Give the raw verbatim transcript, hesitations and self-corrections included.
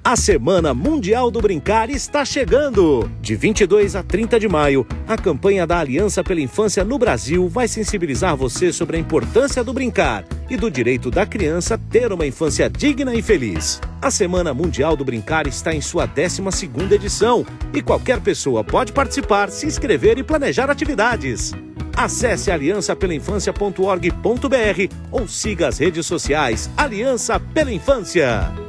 A Semana Mundial do Brincar está chegando! De vinte e dois a trinta de maio, a campanha da Aliança pela Infância no Brasil vai sensibilizar você sobre a importância do brincar e do direito da criança ter uma infância digna e feliz. A Semana Mundial do Brincar está em sua décima segunda edição e qualquer pessoa pode participar, se inscrever e planejar atividades. Acesse aliança pela infância ponto org ponto br ou siga as redes sociais Aliança pela Infância.